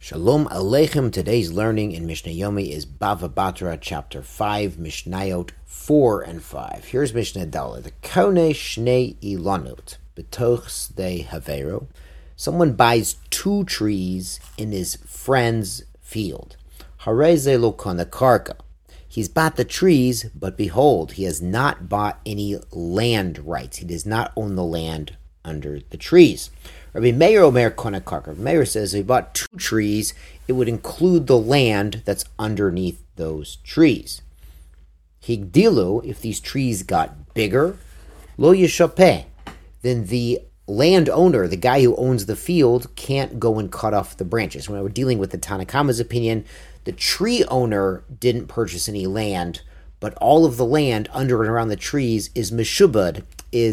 Shalom Aleichem. Today's learning in Mishnah Yomi is Bava Batra, chapter 5, Mishnayot 4 and 5. Here's Mishnah Dala. The Kone Shnei Ilanot, Betoch de Havero. Someone buys 2 trees in his friend's field. Hareze lo kona karka. He's bought the trees, but behold, he has not bought any land rights. He does not own the land under the trees. Rabbi Meir Omer Kona Karka. Meir says if he bought 2 trees, it would include the land that's underneath those trees. Higdilu, if these trees got bigger, lo yishapeh, then the landowner, the guy who owns the field, can't go and cut off the branches. When we're dealing with the Tanakama's opinion, the tree owner didn't purchase any land, but all of the land under and around the trees is meshubad,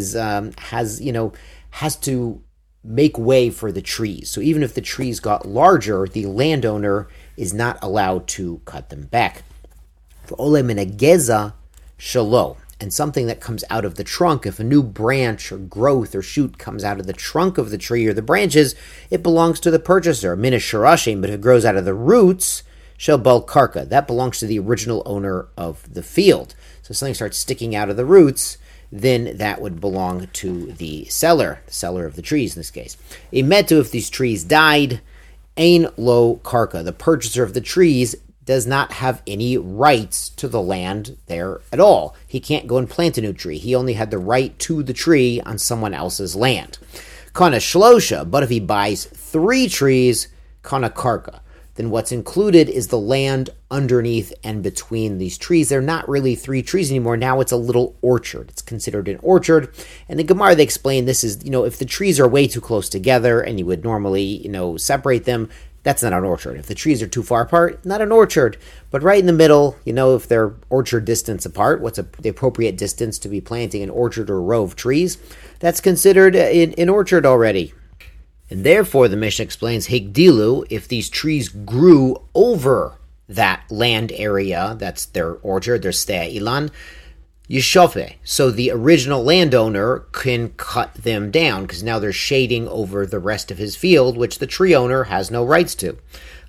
has to make way for the trees. So even if the trees got larger, the landowner is not allowed to cut them back. Ole minageza shalo, and something that comes out of the trunk, if a new branch or growth or shoot comes out of the trunk of the tree or the branches, it belongs to the purchaser. Minasharashim, but if it grows out of the roots, shel bal karka, that belongs to the original owner of the field. So if something starts sticking out of the roots, then that would belong to the seller of the trees in this case. Imetu, if these trees died, ein lo karka, the purchaser of the trees does not have any rights to the land there at all. He can't go and plant a new tree. He only had the right to the tree on someone else's land. Kana shlosha, but if he buys 3 trees, kana karka, then what's included is the land underneath and between these trees. They're not really 3 trees anymore. Now it's a little orchard. It's considered an orchard. And the Gemara, they explain this is, if the trees are way too close together and you would normally, separate them, that's not an orchard. If the trees are too far apart, not an orchard. But right in the middle, if they're orchard distance apart, what's the appropriate distance to be planting an orchard or a row of trees? That's considered an orchard already. And therefore, the Mishnah explains, Higdilu, if these trees grew over that land area, that's their orchard, their stea ilan, yishofe. So the original landowner can cut them down, because now they're shading over the rest of his field, which the tree owner has no rights to.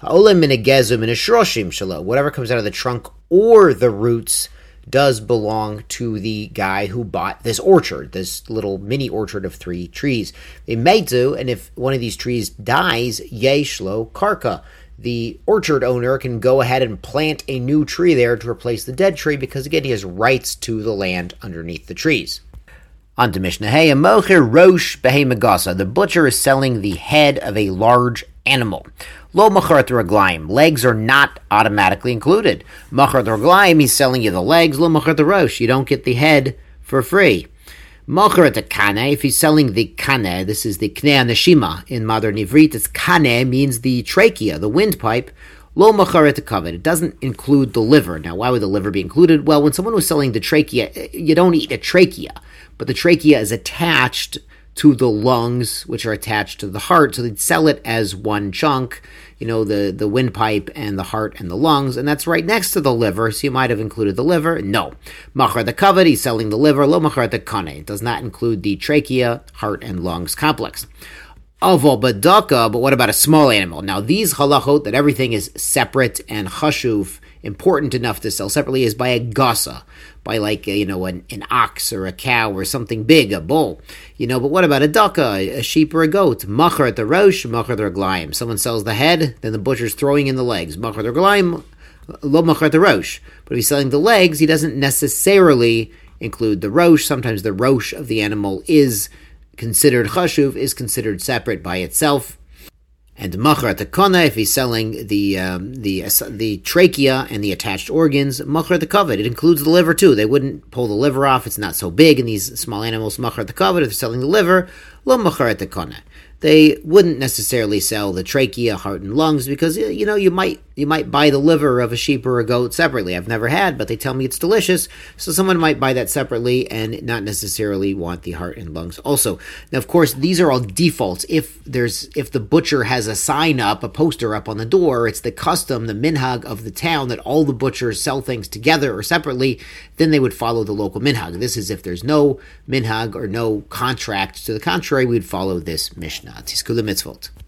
Whatever comes out of the trunk or the roots does belong to the guy who bought this orchard, this little mini orchard of 3 trees. They may do, and if one of these trees dies, yeshlo karka, the orchard owner can go ahead and plant a new tree there to replace the dead tree, because again, he has rights to the land underneath the trees. On to Mishnah Hey, mocher rosh behemagasa. The butcher is selling the head of a large animal. Lo macharat raglaim. Legs are not automatically included. Macharat raglaim, he's selling you the legs. Lo macharat rosh. You don't get the head for free. Macharat kane, if he's selling the kane, this is the knei neshima in modern Ivrit. It's kane means the trachea, the windpipe. Lo macharat kavod. It doesn't include the liver. Now, why would the liver be included? Well, when someone was selling the trachea, you don't eat a trachea, but the trachea is attached to the lungs, which are attached to the heart, so they'd sell it as one chunk, the windpipe and the heart and the lungs, and that's right next to the liver, so you might have included the liver. No. Machar the kavod, he's selling the liver. Lo machar the kane. It does not include the trachea, heart, and lungs complex. Avo badaka, but what about a small animal? Now, these halachot, that everything is separate and chashuv, important enough to sell separately, is by a gasa, by an ox or a cow or something big, a bull. But what about a daka, a sheep or a goat? Machar at the rosh, machar the raglaim. Someone sells the head, then the butcher's throwing in the legs. Machar the raglaim, lo machar the rosh. But if he's selling the legs, he doesn't necessarily include the rosh. Sometimes the rosh of the animal is considered chashuv, is considered separate by itself. And machar tekana, if he's selling the trachea and the attached organs, machar tekavod, it includes the liver too. They wouldn't pull the liver off; it's not so big in these small animals. Machar tekavod, if they're selling the liver, lo machar tekana. They wouldn't necessarily sell the trachea, heart, and lungs, because you might buy the liver of a sheep or a goat separately. I've never had, but they tell me it's delicious, so someone might buy that separately and not necessarily want the heart and lungs also. Now, of course, these are all defaults. If the butcher has a sign up, a poster up on the door, it's the custom, the minhag of the town that all the butchers sell things together or separately, then they would follow the local minhag. This is if there's no minhag or no contract to the contrary, we would follow this Mishnah. Tizku mitzvot.